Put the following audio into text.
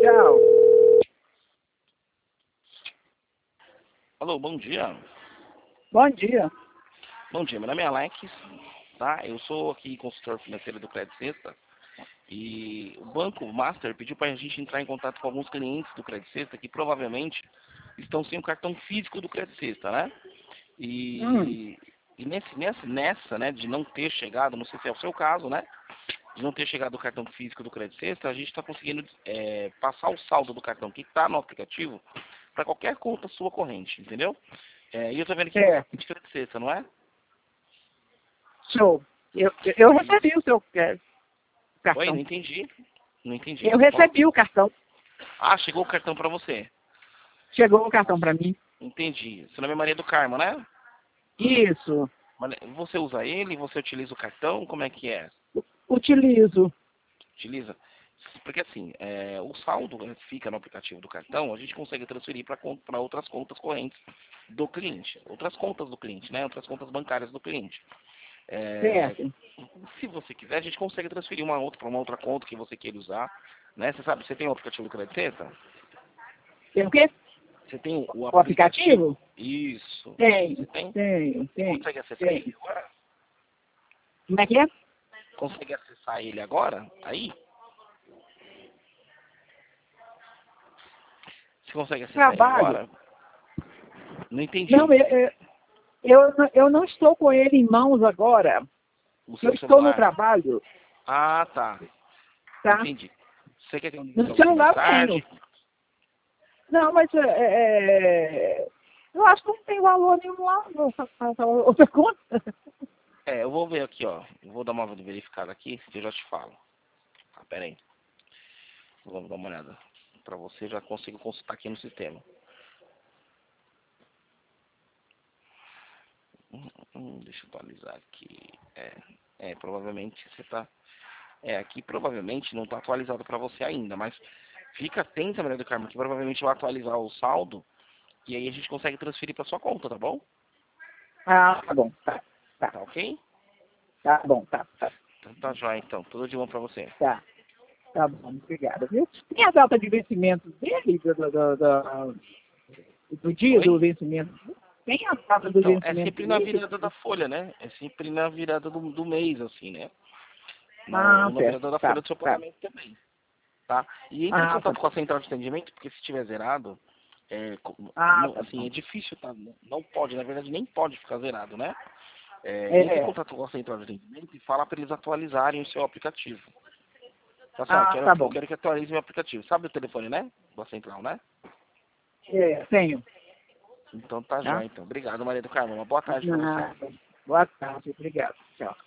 Tchau. Alô, bom dia. Bom dia. Bom dia, meu nome é Alex, tá? Eu sou aqui consultor financeiro do Credit Sexta e o Banco Master pediu para a gente entrar em contato com alguns clientes do Credit Sexta que provavelmente estão sem o cartão físico do Credit Sexta, né? E nessa, né, de não ter chegado, não sei se é o seu caso, né? De não ter chegado o cartão físico do Credit Sexta, a gente está conseguindo passar o saldo do cartão que está no aplicativo para qualquer conta sua corrente, entendeu? E eu tô vendo que você é Certo. de Credit Sexta, não é? Show. Eu recebi o seu Oi, cartão. não entendi. Não entendi. Eu recebi o cartão. Ah, chegou o cartão para você. Chegou o cartão para mim. Entendi. Seu nome é Maria do Carmo, né? Isso. Você usa ele? Você utiliza o cartão? Como é que é? Utilizo. Utiliza? Porque assim, o saldo fica no aplicativo do cartão, a gente consegue transferir para outras contas correntes do cliente. Outras contas do cliente, né? Outras contas bancárias do cliente. Certo. Se você quiser, a gente consegue transferir uma outra para uma outra conta que você queira usar, né? Você sabe, você tem o aplicativo do Credit Sexta? Tem o quê? Você tem o O aplicativo? Isso. Tenho. Você tem? Tenho. Consegue acessar ele Tenho. agora? Como é que é? Consegue acessar ele agora? Aí? Você consegue acessar ele Trabalho. agora? Não entendi. Não, eu não estou com ele em mãos agora. O Eu seu estou no celular. trabalho, Ah, tá. tá? Entendi. Você quer que eu ligue No pra você celular mais eu tenho. tarde? Não, mas eu acho que não tem valor nenhum lá. Outra conta. Eu vou ver aqui, ó. Eu vou dar uma verificada aqui e eu já te falo. Tá, pera aí. Vamos dar uma olhada. Pra você já consigo consultar aqui no sistema. Deixa eu atualizar aqui. Provavelmente você tá... aqui provavelmente não tá atualizado pra você ainda, mas fica atenta, Maria do Carmo, que provavelmente vai atualizar o saldo e aí a gente consegue transferir pra sua conta, tá bom? Ah, tá bom. Tá. Tá ok? Tá bom, tá. Então tá jóia, então. Tudo de bom pra você. Tá bom, obrigado, viu? Tem a data de vencimento dele, do dia do Oi? vencimento? Tem a data do Então, é vencimento sempre na dele? virada da folha, né? É sempre na virada do mês, assim, né? Ah, Na certo. virada da Tá, folha do seu tá. pagamento também, tá? E entre em Ah, tá contato com bom. a central de atendimento, porque se estiver zerado, Ah, tá assim, bom. é difícil, tá? Não pode, na verdade, nem pode ficar zerado, né? Entre em É. contato com a central de atendimento e fala para eles atualizarem o seu aplicativo. Tá assim, ó, Ah, tá eu bom. quero que atualize meu aplicativo. Sabe o telefone, né? Da central, né? Tenho. Então tá Tá? jóia, então. Obrigado, Maria do Carmo. Uma boa tarde para você. Ah, boa tarde, obrigado. Tchau.